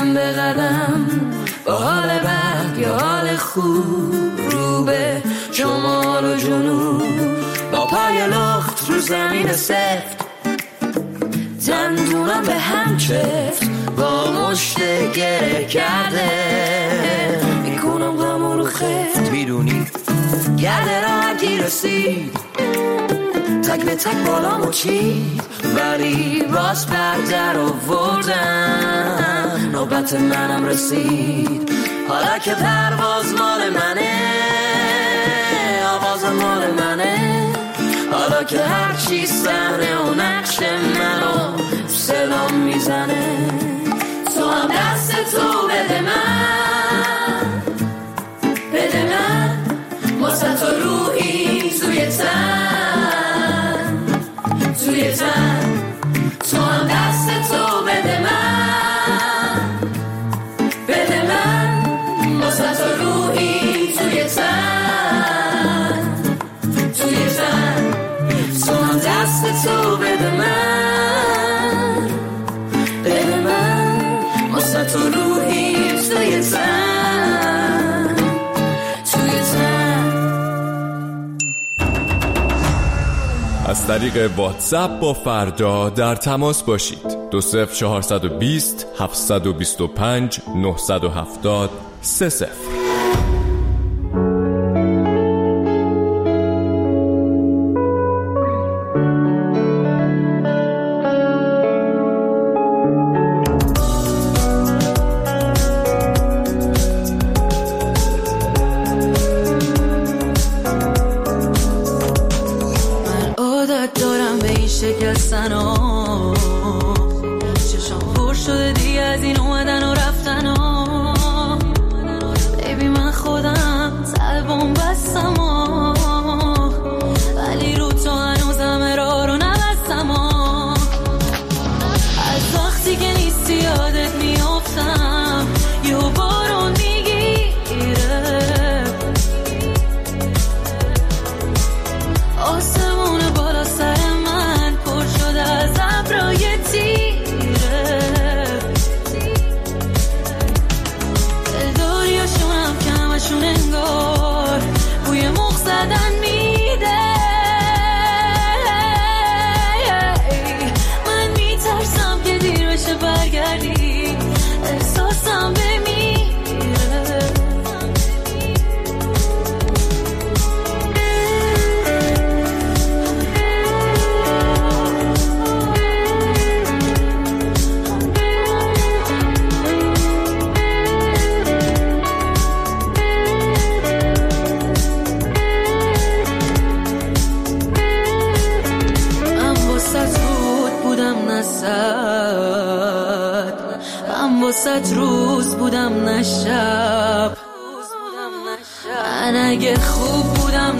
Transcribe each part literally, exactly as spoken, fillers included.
قدم به قدم با حال بد یا حال خوب رو به شمال و جنوب با پای لخت رو زمین سفت دندونم به هم چفت با مشت گره کرده میکنم غمو رو خفت میدونی گرده راحتی رسید تک به تک بالامو چید ولی باز بردر آوردم نوبت منم رسید حالا که پرواز مال منه آواز مال منه حالا که هرچی صحنه و نقش منو صدام میزنه تو هم دست تو بده من بده من واسه تو روحی توی تن توی تن تو هم دست تو بده من بده من واسه تو روحی توی تن توی تن تو هم دست تو بده من بده من واسه تو روحی توی تن توی تن. از طریق واتساپ با فردا در تماس باشید. دو صفر چهارصد و بیست هفتصد و بیست و پنج نهصد و هفتاد سه صفر. شکستن ها چشم پر شده دیگه از این اومدن و رفتن ها بیبی من خودم طلبم بستم ها ولی رو تو هنوزم را رو نبستم ها از وقتی که نیستی یادت میافتم یه بارون میگیره آسمون بالا سر از ابرای تیره دلداریاشونم که همشون انگار بوی مخ زدن میده من میترسم که دیر بشه برگردی احساسم بمیره من واسه روز بودم نشب من اگه خوب بودم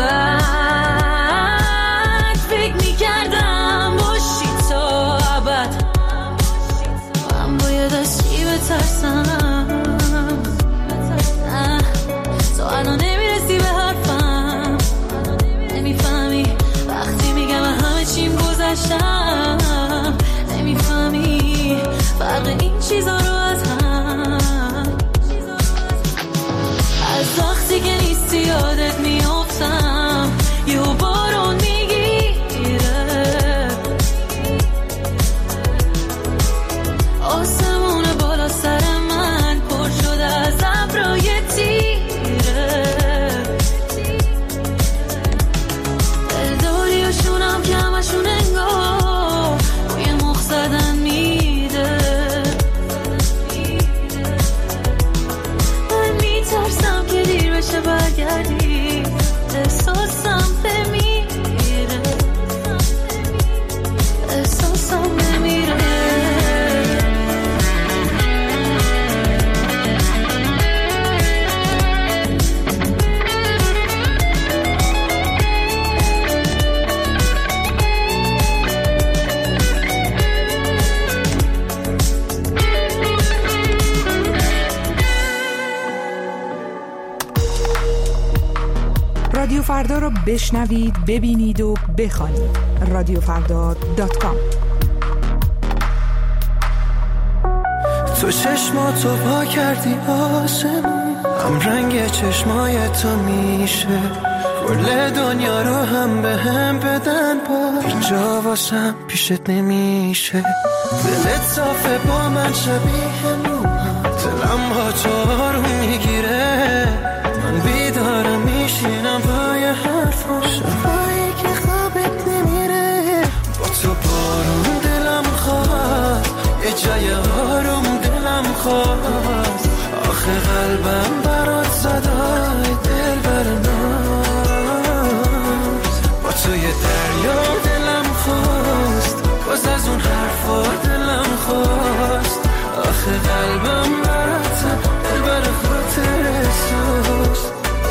نبد فکر میکردم باشی تا ابد من باید از چی بترسم تو الان نمیرسی به حرفم نمیفهمی وقتی میگم همه چیم گذشتم نمیفهمی فرق این چیزا رو از هم از وقتی که نیستی یادت میافتم یه بارون میگیره آسمون بالا سر من پر شده از ابرای تیره دلداریاشونم که همشون انگار بوی مخ زدن میده من میترسم که دیر بشه برگردی احساسم بمیره احساسم بمیره رادیو فردا رو بشنوید، ببینید و بخوانید. رادیو فردا دات کام. تو چشماتو پا کردی آسمون، هم رنگ چشمای تو میشه کل دنیا رو هم به هم بدن، با هیچ جا واسم پیشت نمیشه. دلت صافه با من شبیه موها، دلم با تو آروم میگیره، من بیدارم میشینم پای حرفا، شبایی که خوابت نمیره. با تو بارون دلم خواست، یه جای آروم دلم خواست، آخه قلبم برات صدای دل برناز. با تو یه دریا دلم خواست، باز از اون حرفا دلم خواست، آخه قلبم برات دل بر خاطر احساس.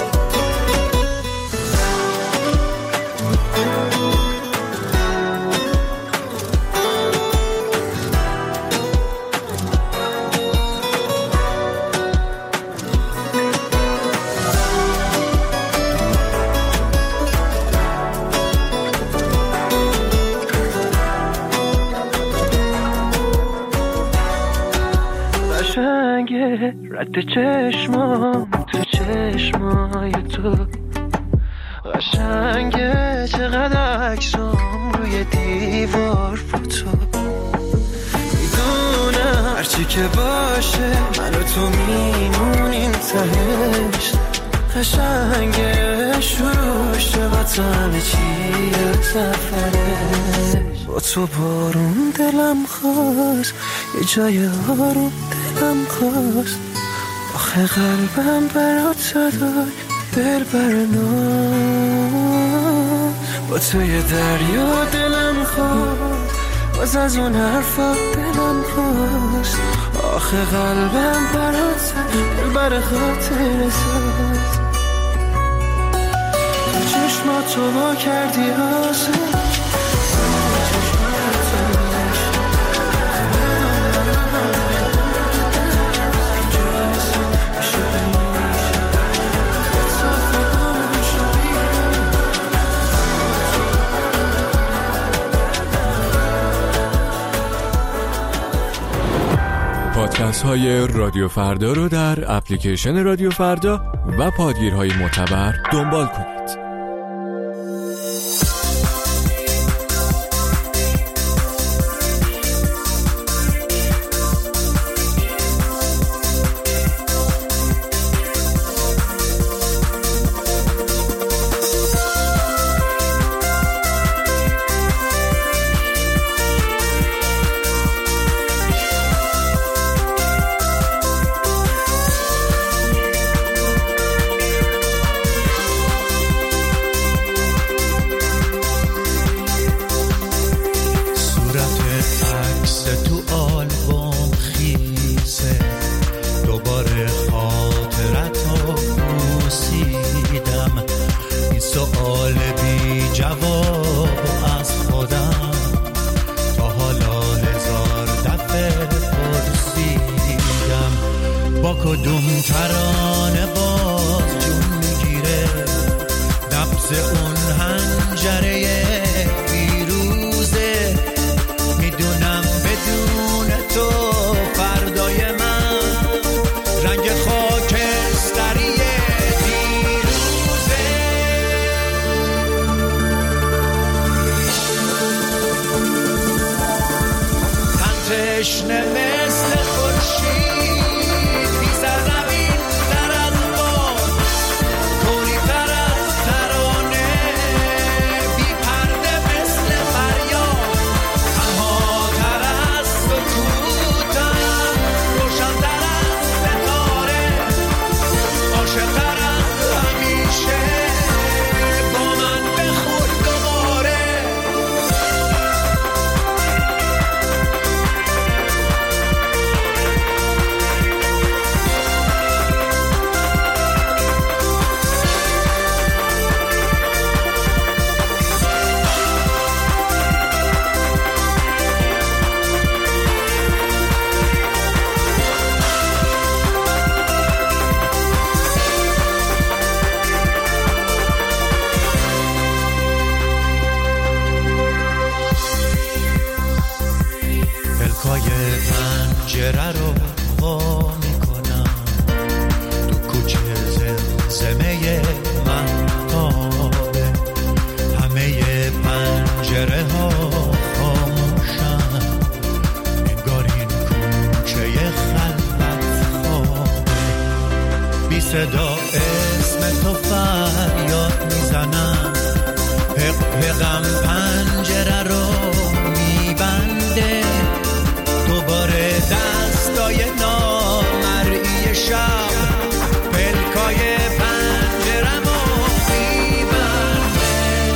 رد چشمام تو چشمای تو قشنگه، چقدر عکسام روی دیوار فوتو. میدونم هرچی که باشه من و تو میمونیم تهش، قشنگه شروع شه با تو همه چی سفرش. با تو بارون دلم خواست، یه جای آروم دلم خواست، آخه قلبم برات صدای دل برناز. با تو یه دریا دلم خواست، باز از اون حرفا دلم خواست، آخه قلبم برات صدای دل بر خاطر ساز. چشماتو با کردی آسان، پادکست های رادیو فردا رو در اپلیکیشن رادیو فردا و پادگیرهای معتبر دنبال کنید. کدوم ترانه باز جون میگیره، نبض اون حنجره پیروزه. میدونم بدون تو فردای من رنگ خاکستری دیروزه. تن تشنه مثل خورشید پنجره رو هوا میکنم تو کوچه زمزمه مهتابه، همه پنجره ها خاموشن، انگار این کوچه خلوت خوابه. بی صدا اسم تو فریاد میزنم، حق حقم پنجره رو میبنده، دوباره دستای نامرئی شب پلکای پنجرم رو میبنده.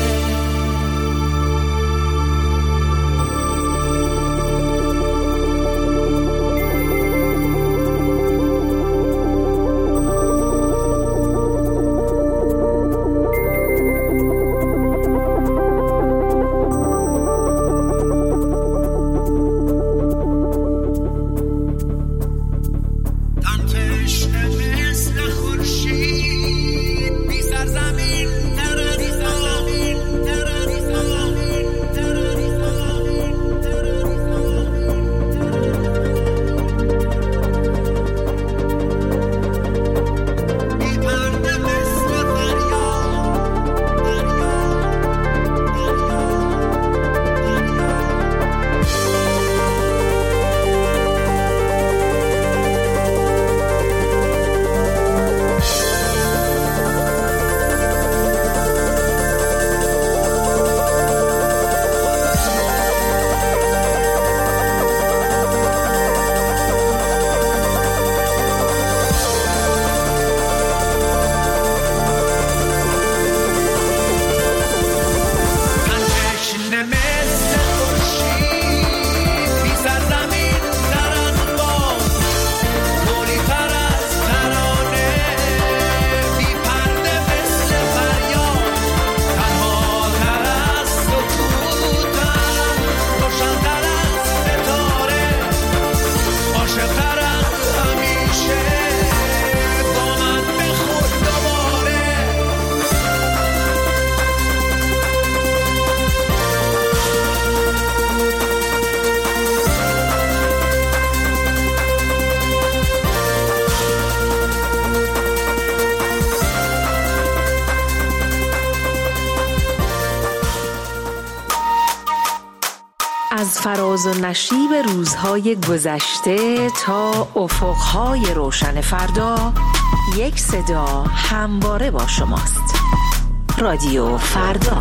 از فراز و نشیب روزهای گذشته تا افقهای روشن فردا، یک صدا همواره با شماست. رادیو فردا.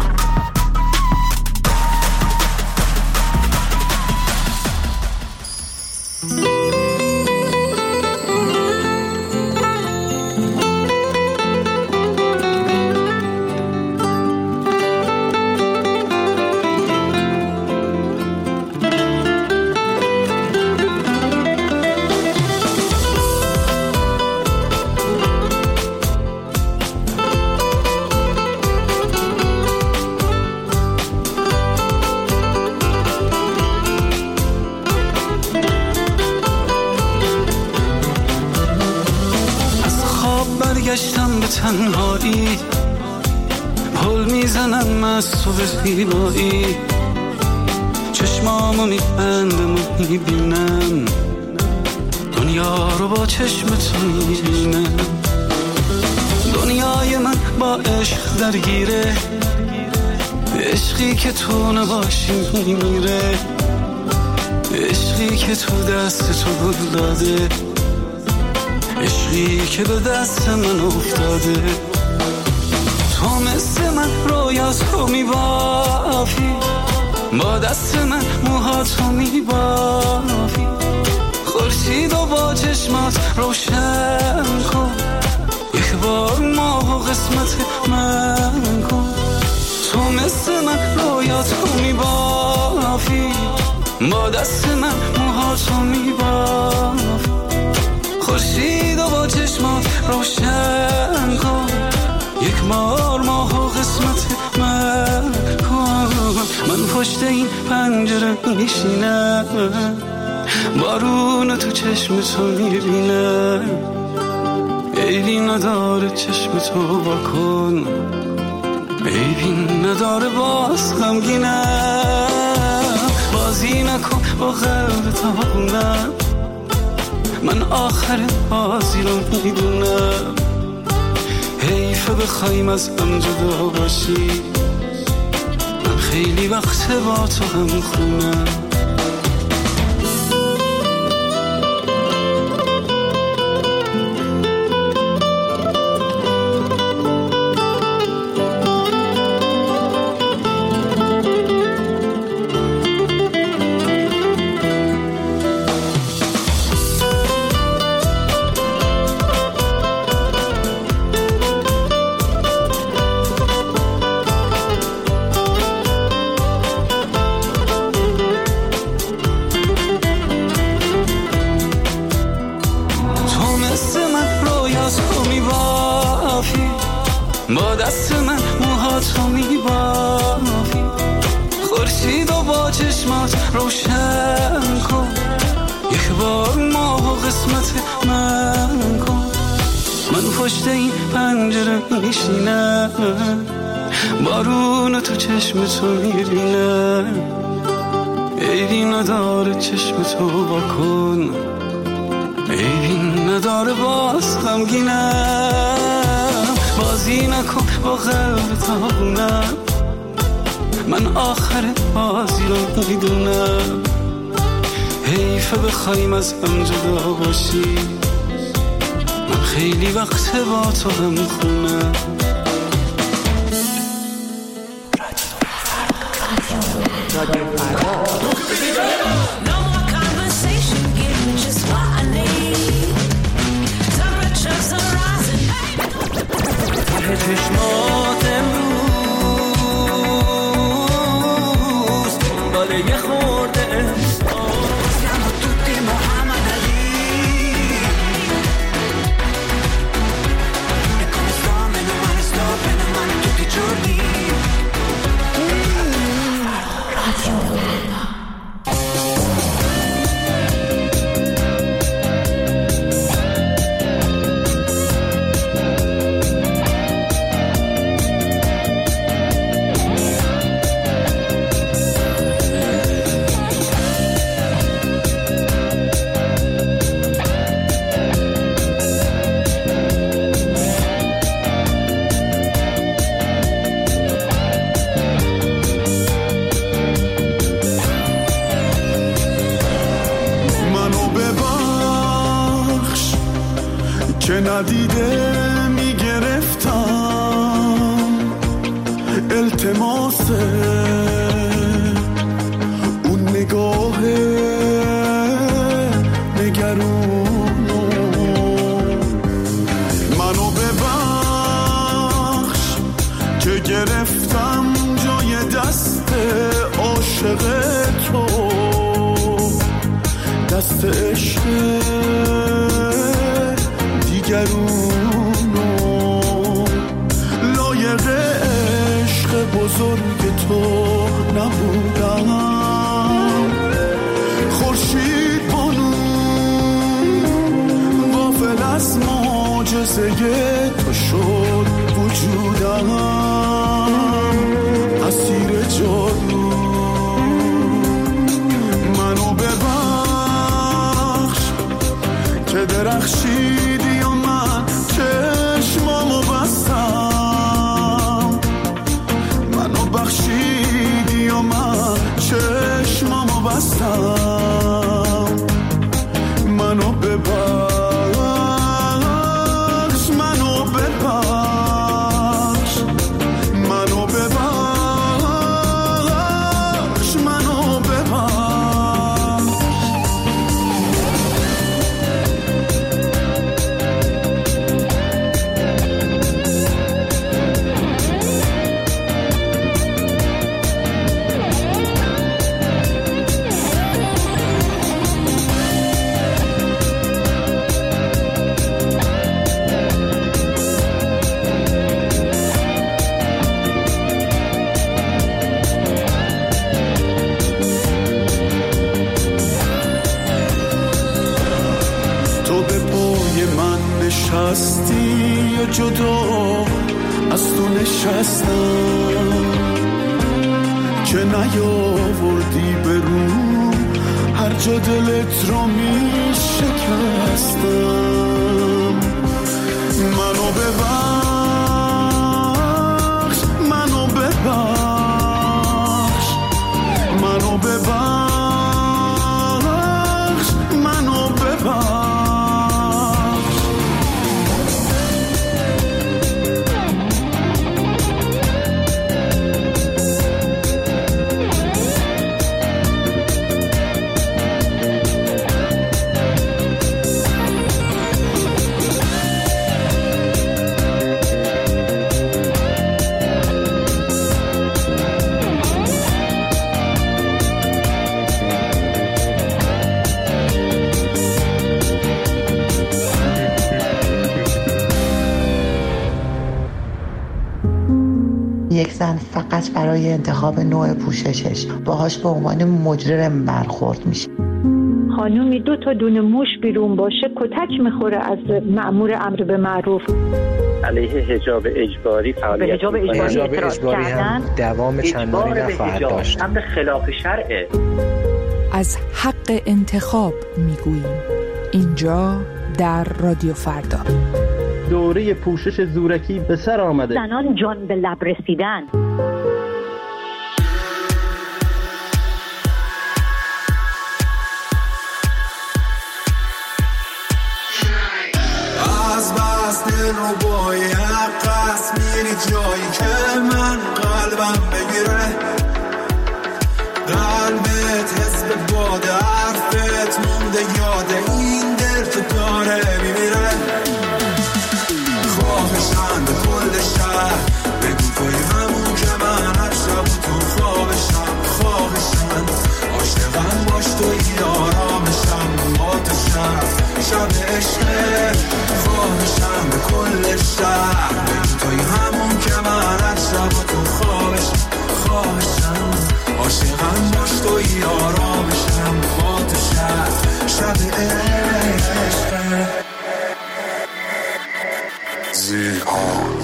برگشتم به تنهایی، پل میزنم از تو به زیبایی، چشمامو میبندم و میبینم دنیا رو با چشم تو میبینم. دنیای من با عشق درگیره، عشقی که تو نباشی میمیره، عشقی که تو دست تو گل داده، عشقی که به دست من افتاده. تو مثل من رویاتو میبافی، با دست من موهاتو میبافی، خورشید و با چشمات روشن کن، یک بار ماه و قسمت من کن. تو مثل من رویاتو میبافی، با دست من موهاتو میبافی، خورشید و با چشمات روشن کن، یک بار ماه و قسمت من کن. من پشت این پنجره میشینم، بارون تو چشم تو میبینم، عیبی نداره چشم تو بکن، عیبی نداره باز غمگینم. بازی نکن با قلب تا بخونم، من آخر بازی رو میدونم، حیفه بخوایم از هم جدا باشی، من خیلی وقت با تو هم خونم. با دست من موهاتو میبافی، خورشید و با چشمات روشن کن، یک بار ماه قسمت من کن. من پشت این پنجره میشینم، بارون تو چشم تو میبینم، عیبی نداره چشم تو با کن، عیبی نداره باز غمگینم، بازی نکن با قلب تابونم، من آخر بازی رو میدونم، حیفه بخوایم از هم جدا باشی، من خیلی وقت با تو هم خونم. چشمات امروز دنبال یه خورده احساس، siamo tutti Muhammad Ali e come sto meno male sto bene male tutti i giorni. که ندیده میگرفتم التماس اون نگاه نگرونو، منو ببخش که گرفتم جای دست عاشق تو، دست عشق دیگرونو، لایق عشق بزرگ تو نبودم، خورشید بانو غافل از معجزه تو شد وجودم، اسیر جادو منو ببخش که درخشیدی و من چشمامو بستم، منو بخشیدی و من چشمامو بستم، منو ببخش منو ببخش منو ببخش منو ببخش. نشستی یا جدا از تو نشستم که نیاوردی به رو هر جا دلت رو می شکست. یک زن فقط برای انتخاب نوع پوششش باهاش به عنوان مجرم برخورد میشه. خانومی دو تا دونه موش بیرون باشه کتک میخوره از مأمور امر به معروف. علیه حجاب اجباری فعالیت حجاب اجباری, حجاب اجباری هم دوام چندانی نخواهد داشت. امر خلاف شرعه. از حق انتخاب میگوییم اینجا در رادیو فردا. دوره پوشش زورکی به سر آمده. زنان جان به لب رسیدن. از بس دل رو باید قصد میری جایی که من قلبم بگیره. قلبت حس به باد حرفت مونده یاد این دل تو داره میمیره. خواهشم به کل شهر بگو توی همون که من هر شب تو خوابشم. خواهشم عاشقم باش توی آرامشم با تو شب شب عشقه. خواهشم به کل شهر بگو توی همون که من هر شب تو خوابشم. خواهشم عاشقم باش توی آرامشم با تو شب شب عشقه. زیهان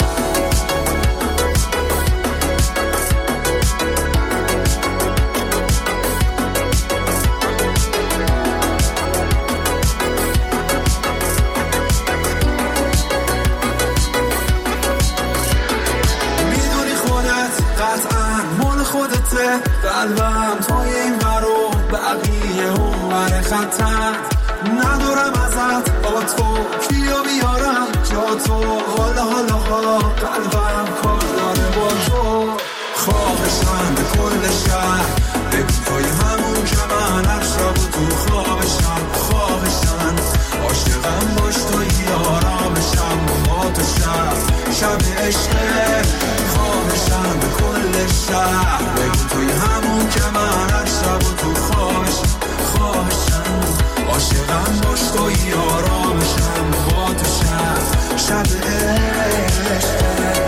قلبم توی این برو بقیه اون بر خطر. ندارم ازت با تو کیو بیارم جا تو. حالا حالا حالا قلبم کار داره با تو. خواهشم به کل شهر بگو توی همون که من هر شب تو خوابشم. خواهشم عاشقم باش توی آرامشم با تو شب شب عشقه. خواهشم به کل شهر بگو توی همون که من هر شب تو خوابشم. خواهشم عاشقم باش توی آرامشم با تو شب شب عشقه.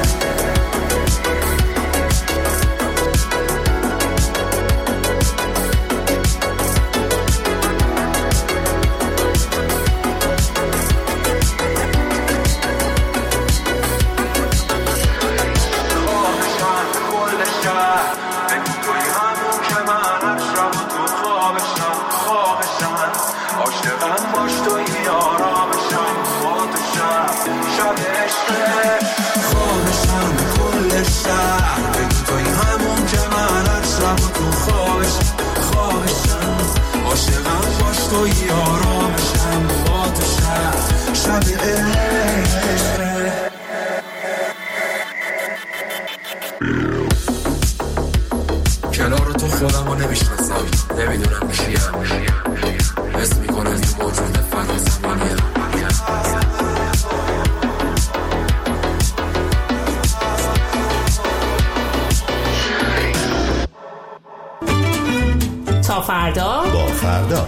توی آرامشم با تو شب شب عشقه. کنار تو خودم رو نمیشناسم. نمیدونم کیم. حس میکنم این موجود فنا زمانیم. تا فردا با فردا.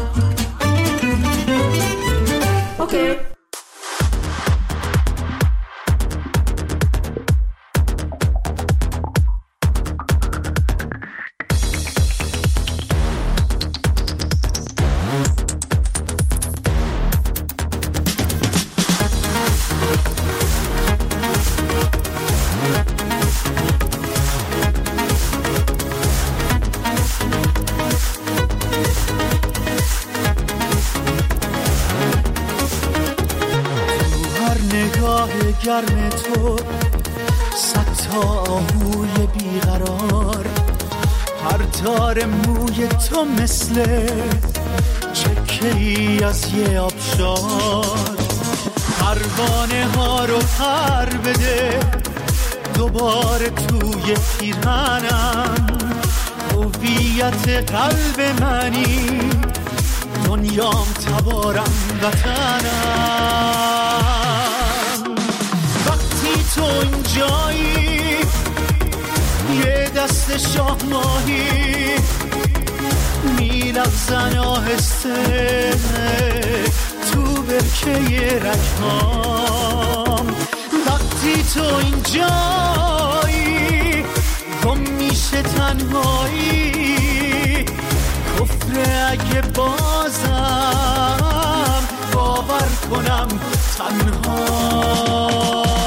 اوکی. گرم تو صد تا آهوی بیقرار. هر تار موی تو مثل چکه‌ای از یه آبشار. پروانه ها رو پر بده دوباره توی پیرهنم. هویت قلب منی دنیام تبارم وطنم. تو اینجایی یه دست شاه ماهی میلغزن آهسته تو برکه رگهام. وقتی تو اینجایی گم میشه تنهایی، کفر اگه بازم باور کنم تنها.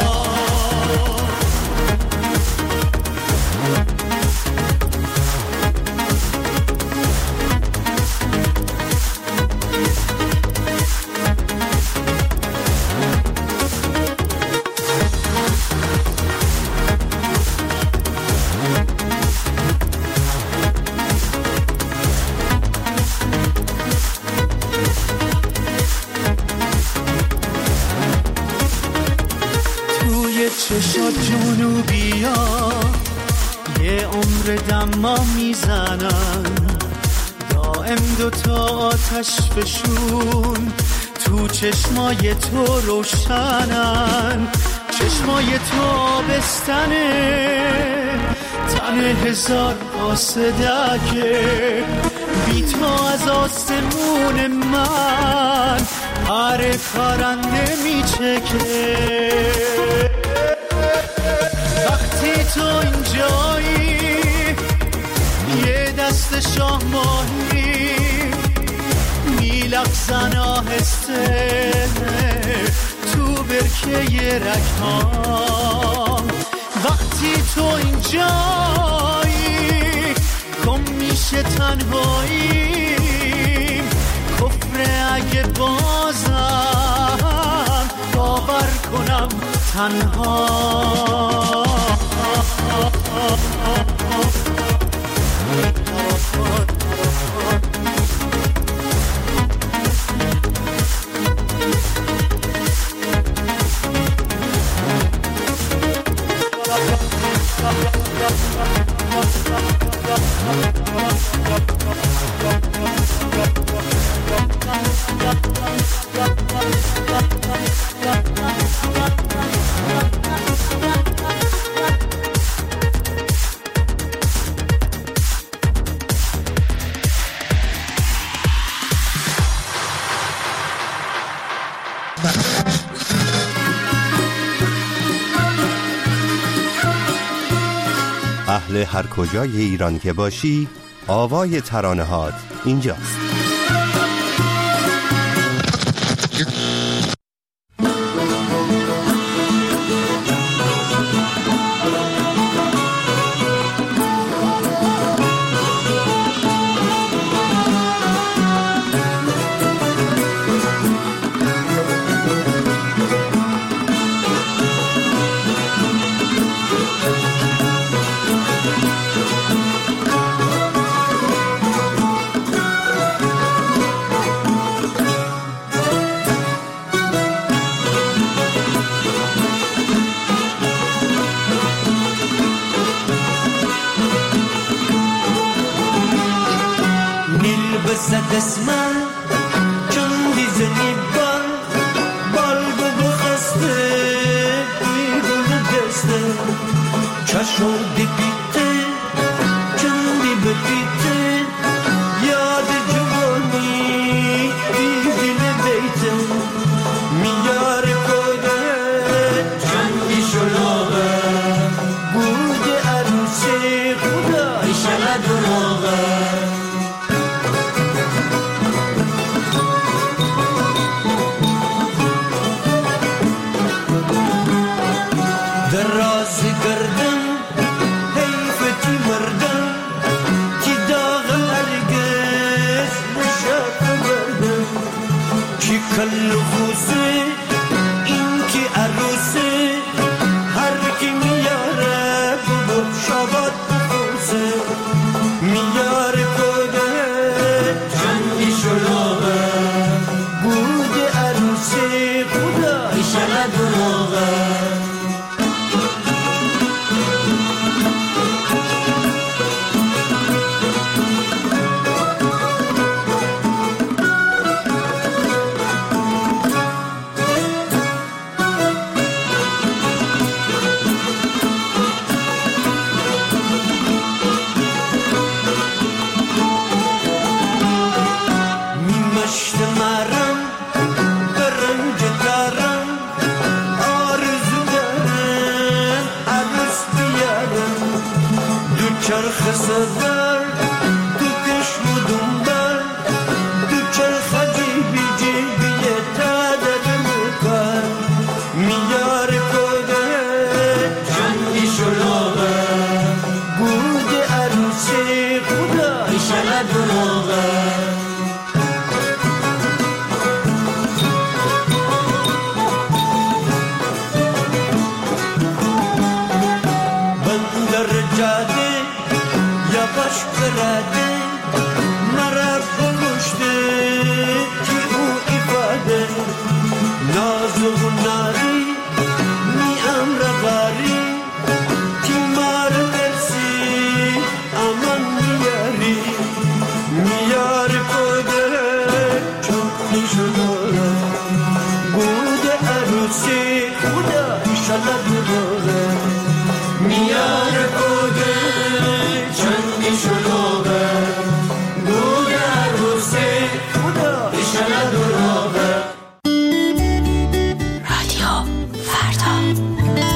چشات جنوبی ها یه عمر دما میزنن، دائم دوتا آتش فشون تو چشمای تو روشنن. چشمای تو آبستنه، تن هزار قاصدکه، بی تو از آسمون من هر پرنده میچکه. وقتی تو اینجایی یه دست شاه ماهی میلغزن آهسته تو برکه رگ‌هام. وقتی تو اینجایی گم میشه تنهایی، کفر اگه بازم باور کنم تنها. اهل هر کجای ایران که باشی، آوای ترانه هات اینجاست. دسمال چون دیزنی بال بال گو بخسته بیگل دسته چشم دی بیته چون دی بپیته یاد جوانی دیدی نبیته میار کوده چون دی شلوغه بود عروسی خدا ایشالا دروغه مرم برنج دارم آرزو شلوغه میاره بوده چندی شلوغه بوده عروسه ایشالا دروغه. رادیو فردا.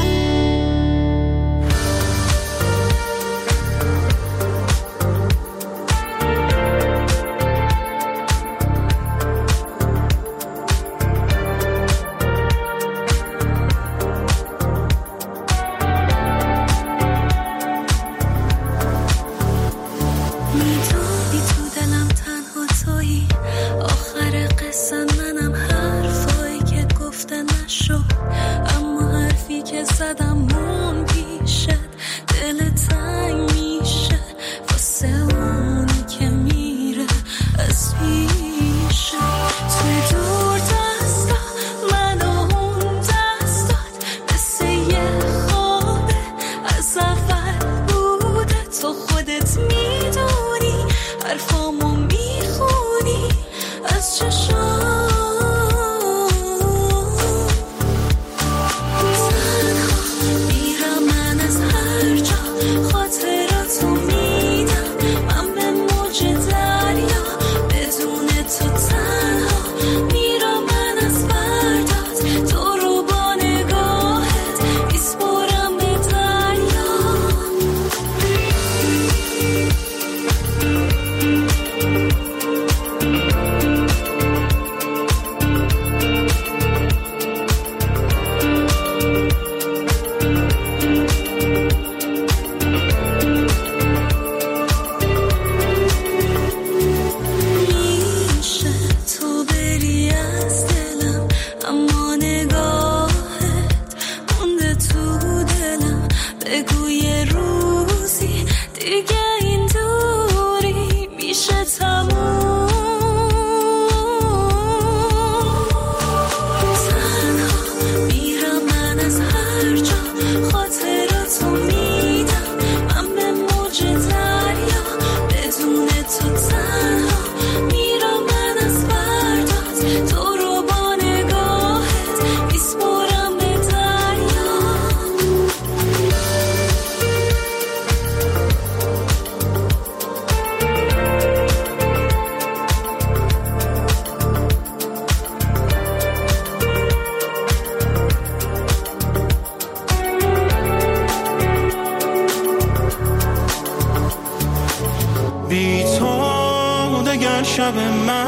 شب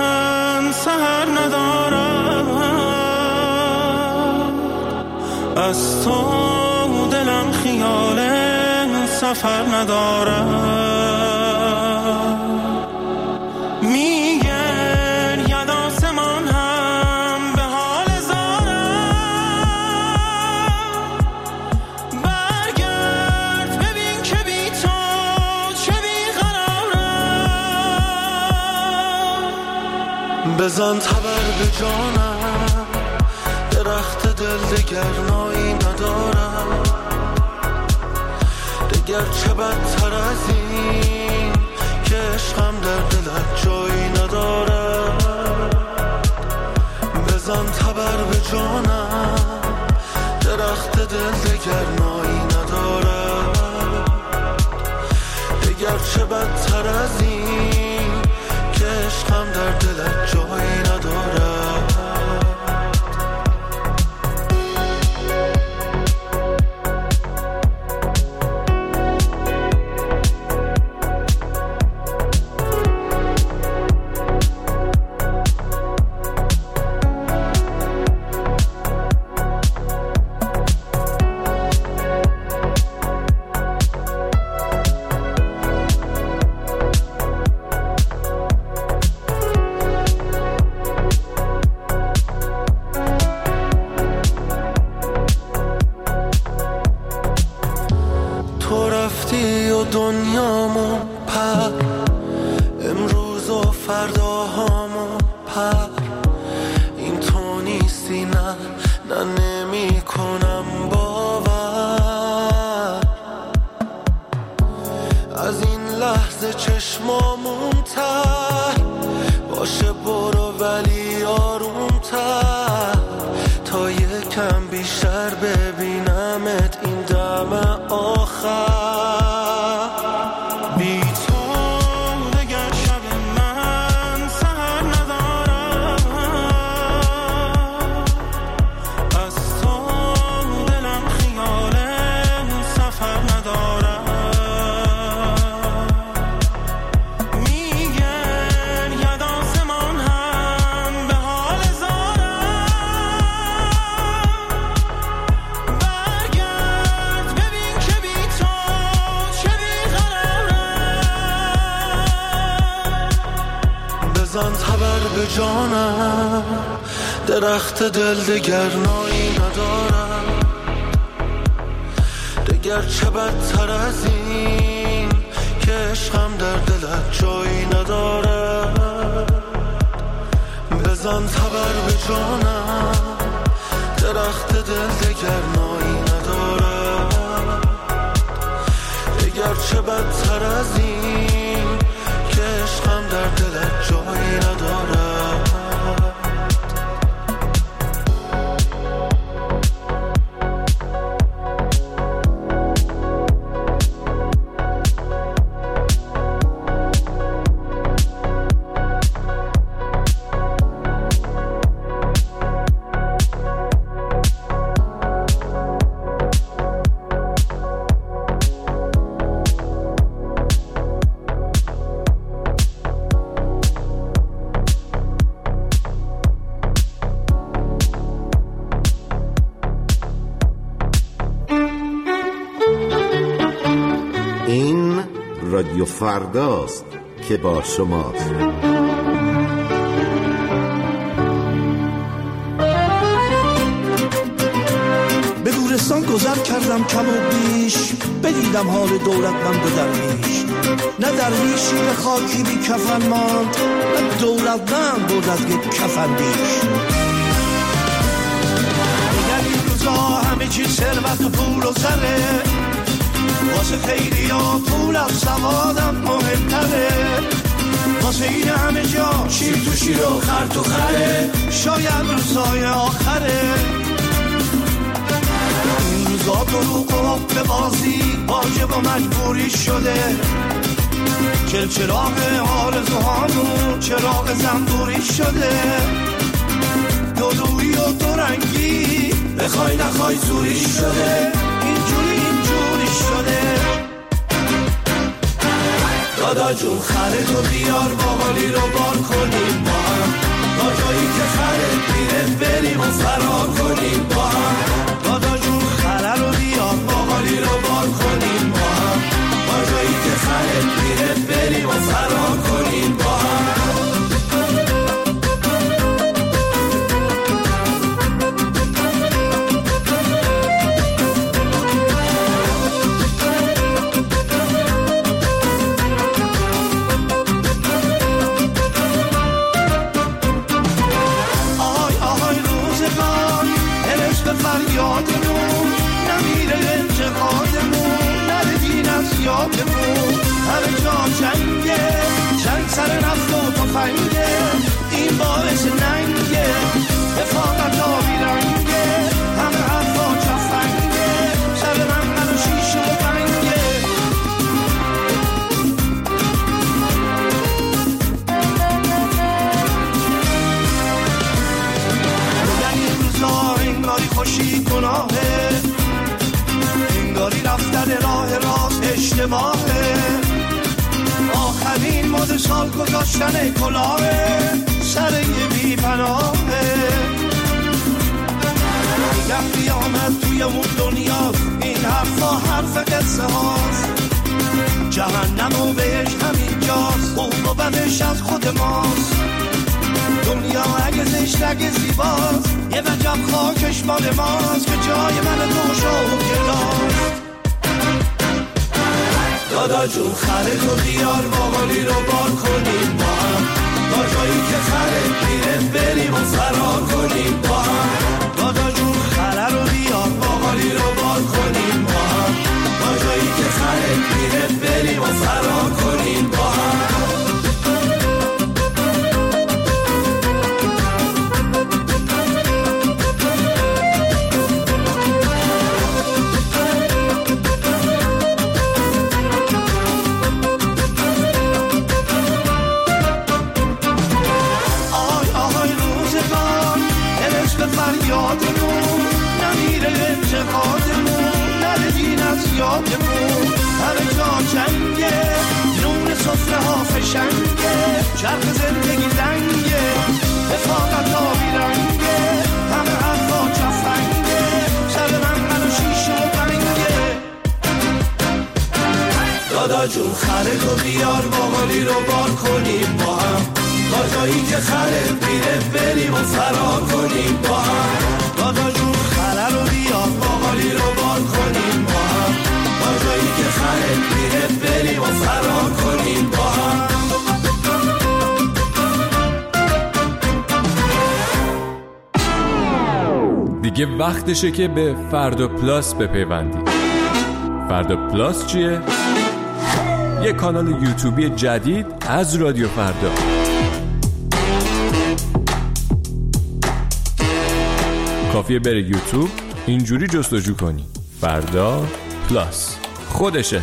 من سحر ندارم از تو دلم خیال سفر ندارم میگن ید آسمان هم به حال زارم برگرد ببین که بی تو چه بی قرارم بزن تبر به جانم درخت دل دگر نایی ندارم دگر چه بدتر از این که عشقم در دلت جایی ندارم بزن تبر به جانم درخت دل دگر نایی ندارم دگر چه بدتر از این که عشقم در دلت جایی ندارم دنیامو پر امروز و فرداهامو پر این تو نیستی نه نه نمی کنم باور از این لحظه چشمامون تر باشه برو ولی آروم تر تا یکم بیشتر ببینمت جانم، درخت دل دگر نایی ندارم، دگر چه بدتر از این که عشقم در دلت جایی ندارم. بزن تبر به جانم، درخت دل دگر نایی ندارم، دگر چه بدتر از این که عشقم در دلت جایی ندارم. رادیو فرداست که با شماست. به گورستان گذر کردم کم و بیش، بدیدم حال دولتمند و درویش. نه درویشی به خاکی بی کفن ماند، نه دولتمند بود از یک کفن بیش. دیگر این روزا همه چی ثروت و پول و زره، واسه خیلی ها پول از سوادم مهمتره. واسه این همه جا شیر تو شیر و خر تو خره، شاید روزای آخره. این روزا دروغ و حب بازی واجب و مجبوری شده. چلچراغ آرزوهامون چراغ زنبوری شده. دودویی و دورنگی بخوای نخوای زوری شده. اینجوری اینجوری شده. دادا جون خره تو بیار باقالی رو بار کنیم با هم، تا جایی که خره میره بریم و فرار کنیم با هم. دادا جون خره رو بیار باقالی رو بار کنیم با هم، تا جایی که خره میره بریم و فرار کنیم با هم. فریادمون نمیره انتقادمون، نره دین از یادمون. همه جا جنگه، جنگ سر نفت و تفنگه، این باعث ننگه، رفاقت آبی رنگه. همه حرفا جفنگه، سر من من و شیش و بنگه. بگن این روزا انگاری خوشی گناهه، انگاری رفتن راه راست اشتباهه. آخرین مد سال گذاشتن کلاهه، سر یه بی پناهه. میگم قیامت توی اون دنیا، این حرفا حرف قصه هاست. جهنم و بهش همینجاست، خوب و بدش از خود ماست. دنیا اگه زشت اگه زیباست، یه وجب خاکش مال ماست که جای من دوشا و گلاست. دادا جون خره تو بیار باقالی رو بار کنیم با هم، تا جایی که خره میره بریم و فرار کنیم با هم. دادا جون خره رو بیار باقالی رو بار کنیم با هم، تا جایی که خره میره بریم و فرار کنیم با هم. فریادمون نمیره انتقادمون، نره دین از یادمون. همه جا جنگه، نون صفره ها فشنگه، چرخ زندگی دنگه، رفاقت آبی رنگه. همه حرفا جفنگه، سر من من و شیش و بنگه. دادا جون خره تو بیار باقالی رو بار کنیم با هم، تا جایی که خرت میره بریم و فرار کنیم با هم. دادا جون خره رو بیا باقالی رو بال کنیم با هم. تا جایی که خرت میره بریم و فرار کنیم با هم. دیگه وقتشه که به فردا پلاس بپیوندید. فردا پلاس چیه؟ یه کانال یوتیوبی جدید از رادیو فردا. کافیه بره یوتیوب اینجوری جستجو کنی فردا پلاس، خودشه.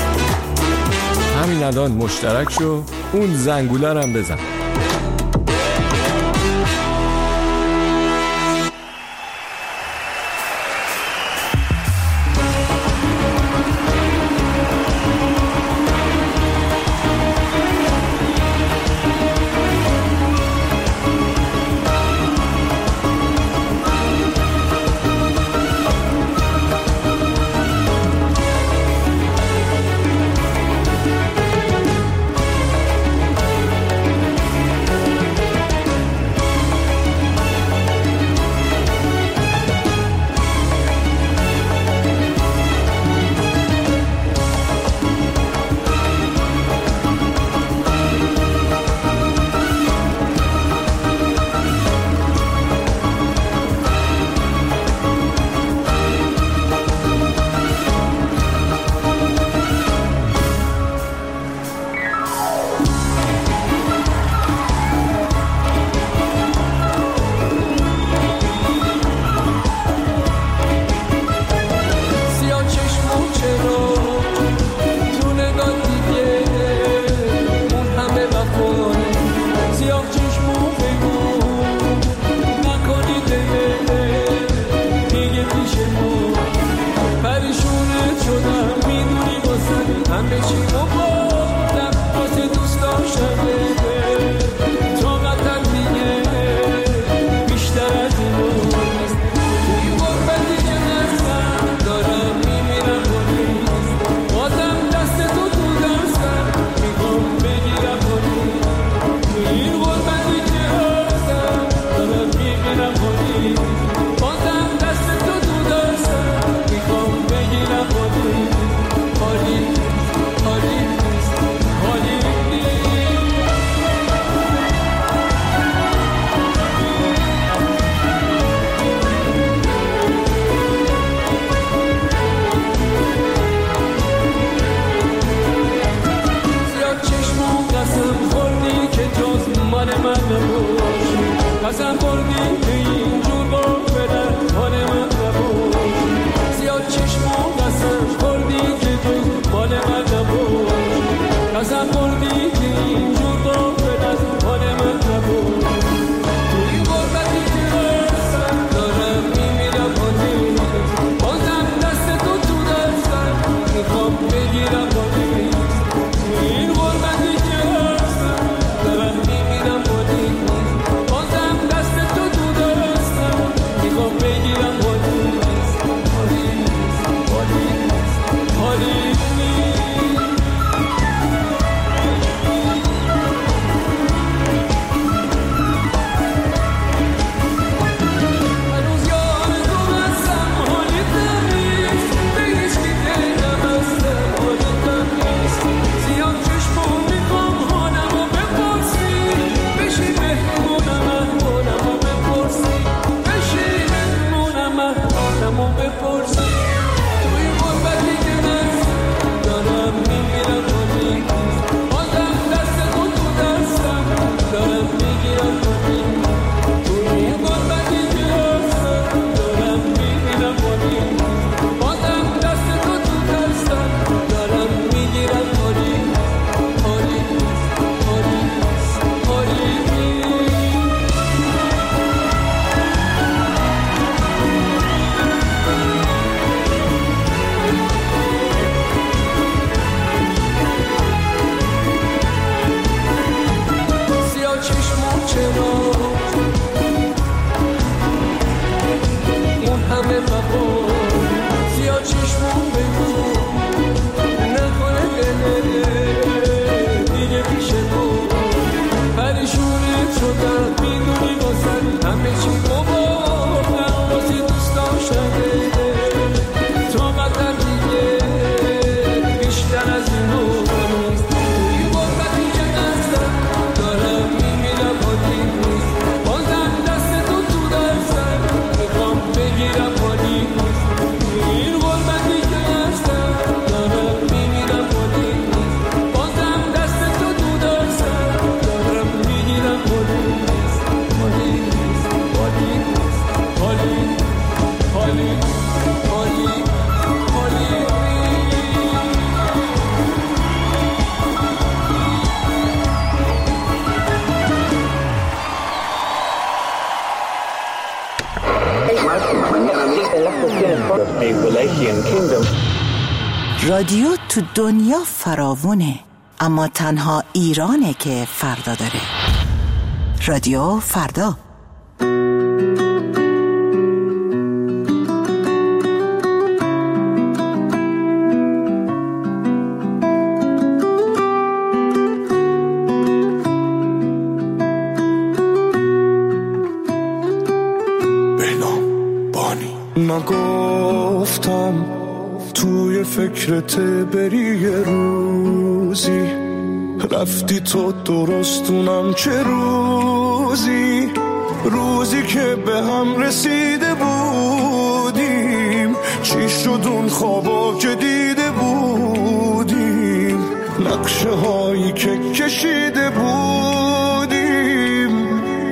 همین الان مشترک شو، اون زنگوله رو هم بزن. رادیو تو دنیا فراوونه، اما تنها ایرانه که فردا داره. رادیو فردا. نگفتم توی فکرت بری یه روزی، رفتی تو درستونم چه روزی، روزی که به هم رسیده بودیم، چی شد اون خوابا که دیده بودیم، نقشه هایی که کشیده بودیم.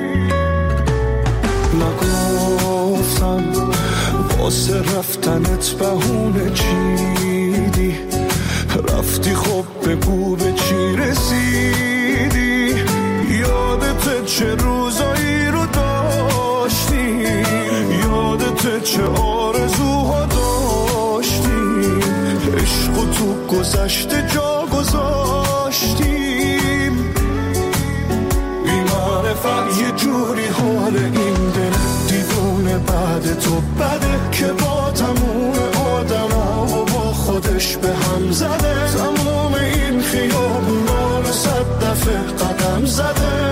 نگفتم واسه رفتنت بهونه چیدی، رفتی خب بگو به چی رسیدی، یادت چه روزایی رو داشتی، یادت چه آرزوها داشتیم، عشق تو گذشته جا گذاشتیم. بی معرفت یه جوری حال این دل دیوونه بعد تو بده، که با تموم آدم ها و با خودش به هم زده، تموم این خیابونا رو صد دفعه قدم زده.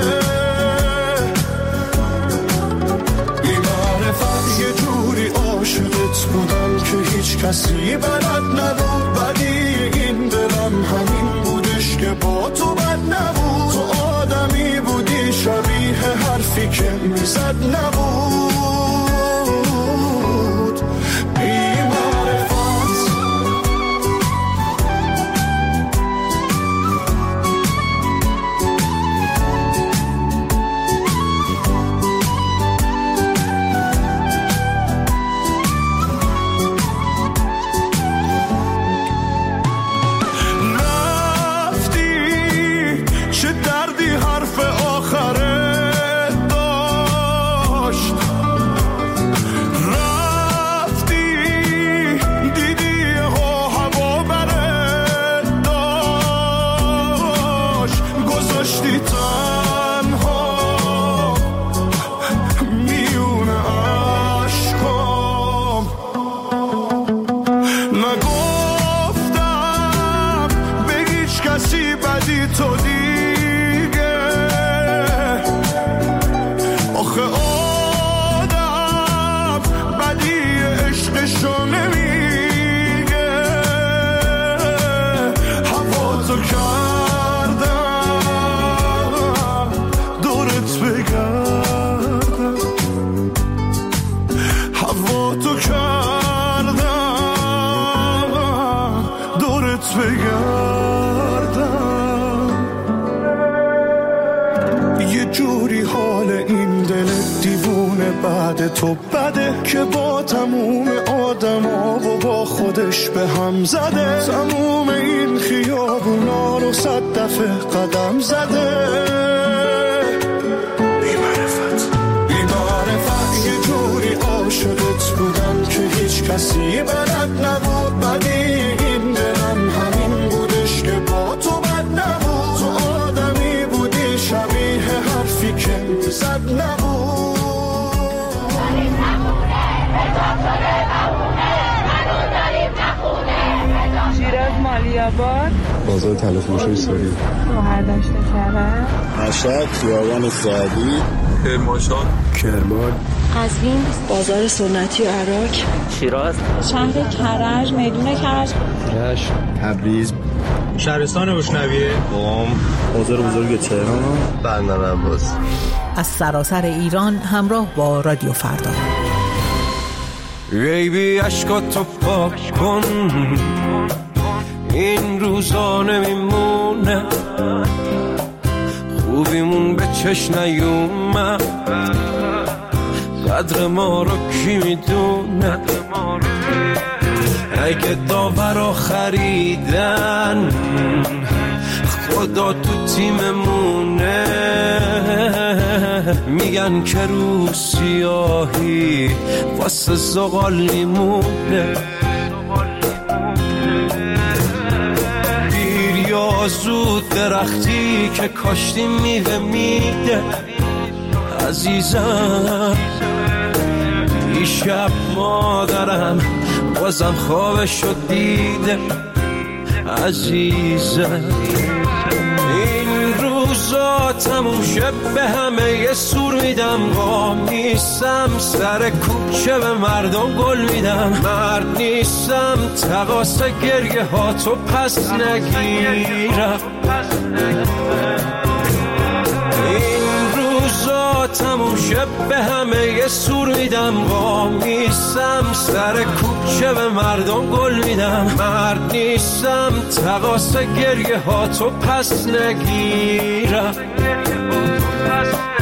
بی معرفت یه جوری عاشقت بودم که هیچ کسی بلد نبود، بدی این دلم همین بودش که با تو بد نبود، تو آدمی بودی شبیه حرفی که میزد نبود. تو بده که با تموم آدم ها و با خودش به هم زده، تموم این خیابونا رو صد دفعه قدم زده. بی معرفت بی معرفت یه جوری عاشقت بودم که هیچ کسی بلد نبود، بدی این دلم همین بودش که با تو بد نبود، تو آدمی بودی شبیه حرفی که زد نبود. شیراز مالیاباد، بازار تلفروشی ساری، شوهر داشته کرد، مشهد خیابان سعدی، کرمانشاه، کرمان، قزوین، بازار سنتی و عراق، شیراز، شهر کرج، میدون کرج، رشت، تبریز، شهرستان بشنویه، قم، بازار بزرگ تهران، بندر عباس. از سراسر ایران همراه با رادیو فردا. بیبی عشقاتو پاک کن، این روزا نمیمونه، خوبیمون به چش نیومد، قدر ما رو کی میدونه، اگه داورا خریدن خدا تو تیممونه. میگن که رو سیاهی واسه زغال میمونه. دیر یا زود درختی که کاشتی میوه میده عزیزم. دیشب مادرم بازم خوابشو دیده عزیزم. این روزا تموم شب به همه یه سور میدم، قام نیستم سر کوچه به مردم گل میدم. مرد نیستم تقاس گریه ها تو پس نگیرم. تموم شب به همه یه سور میدم، قام نیستم سر کوچه به مردم گل میدم. مرد نیستم تقاس گریه ها تو پس نگیرم.